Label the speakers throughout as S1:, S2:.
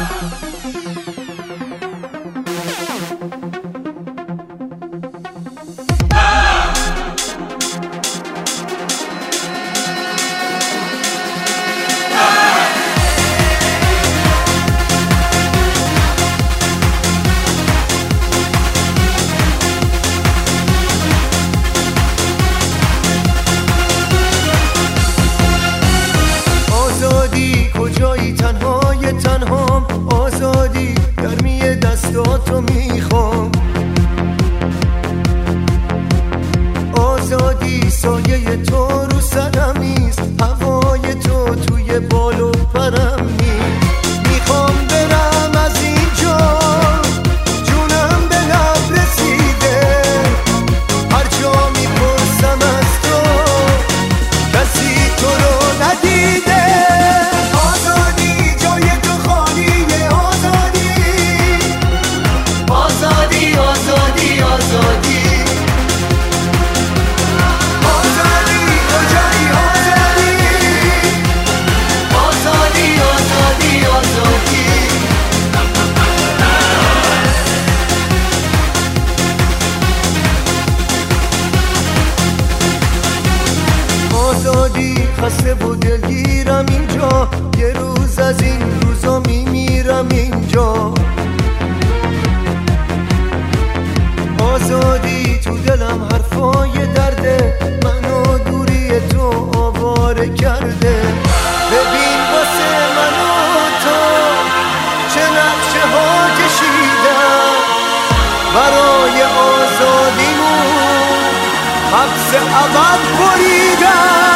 S1: کجایی تنهای تنهام، آزادی گرمی دستاتو میخوام، آزادی سایه تو رو سرمیست، هوای تو توی بال و پرم نیست. میخوام برم از اینجا، جونم به لب رسیده، هر جا میپرسم از تو کسی تو رو ندیده. خسته و دلگیرم اینجا، یه روز از این روزا میمیرم اینجا. آزادی تو دلم حرفای درده، منو دوری تو آواره کرده. ببین واسه منو تو چه نقشه ها کشیدم، برای آزادیمون حبس ابد بریدم.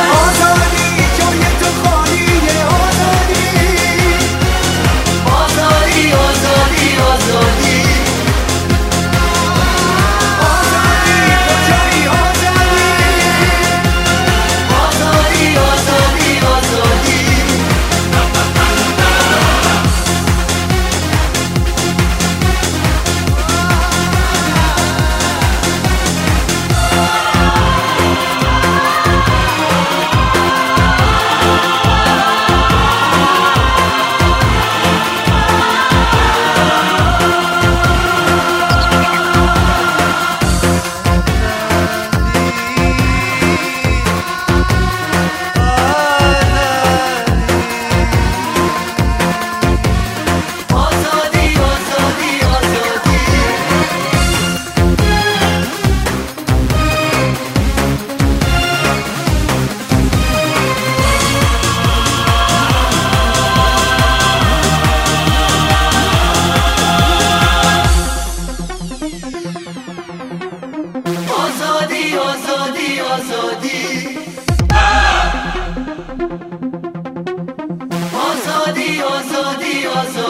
S1: آزادی آزادی آزادی آزادی